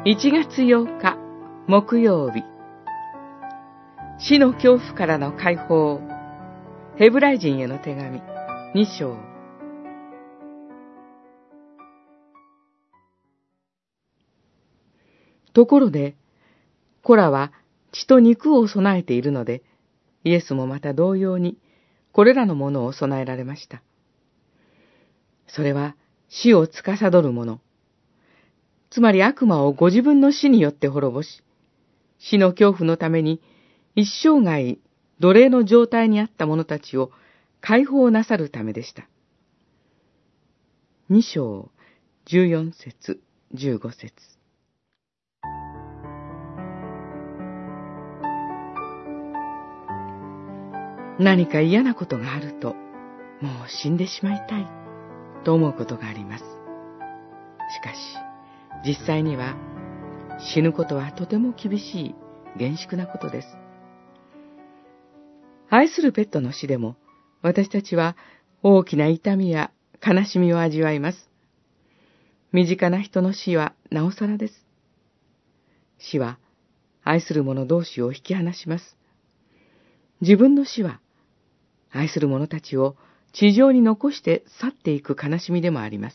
1月8日木曜日、死の恐怖からの解放。ヘブライ人への手紙2章。ところで、コラは血と肉を備えているので、イエスもまた同様にこれらのものを備えられました。それは死を司るもの、つまり悪魔をご自分の死によって滅ぼし、死の恐怖のために一生涯奴隷の状態にあった者たちを解放なさるためでした。2章14節15節。何か嫌なことがあると、もう死んでしまいたいと思うことがあります。しかし、実際には死ぬことはとても厳しい厳粛なことです。愛するペットの死でも、私たちは大きな痛みや悲しみを味わいます。身近な人の死はなおさらです。死は愛する者同士を引き離します。自分の死は愛する者たちを地上に残して去っていく悲しみでもあります。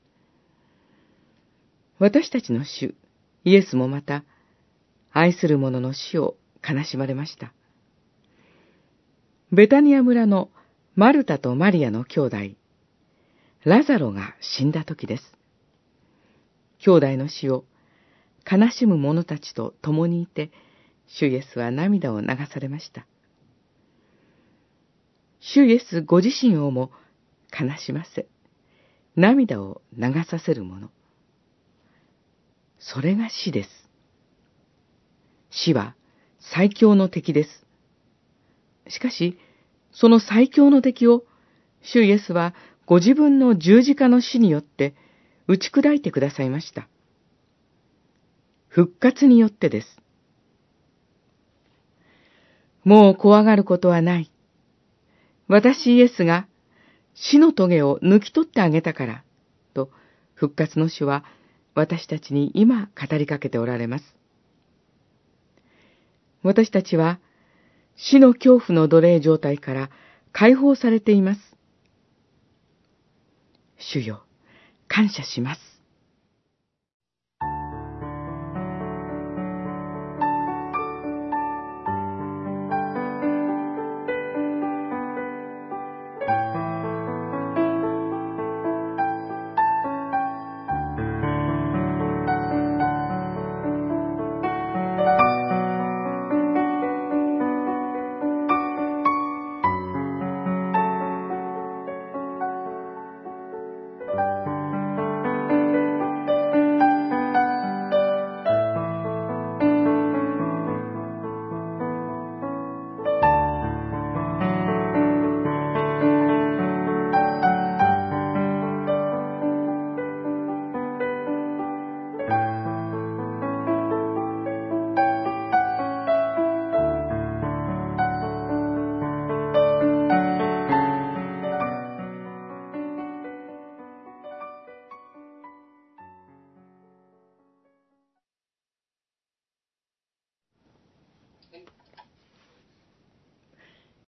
私たちの主、イエスもまた、愛する者の死を悲しまれました。ベタニア村のマルタとマリアの兄弟、ラザロが死んだ時です。兄弟の死を悲しむ者たちと共にいて、主イエスは涙を流されました。主イエスご自身をも悲しませ、涙を流させるもの。それが死です。死は最強の敵です。しかし、その最強の敵を、主イエスはご自分の十字架の死によって打ち砕いてくださいました。復活によってです。もう怖がることはない。私イエスが死の棘を抜き取ってあげたから、と復活の主は私たちに今語りかけておられます。私たちは死の恐怖の奴隷状態から解放されています。主よ、感謝します。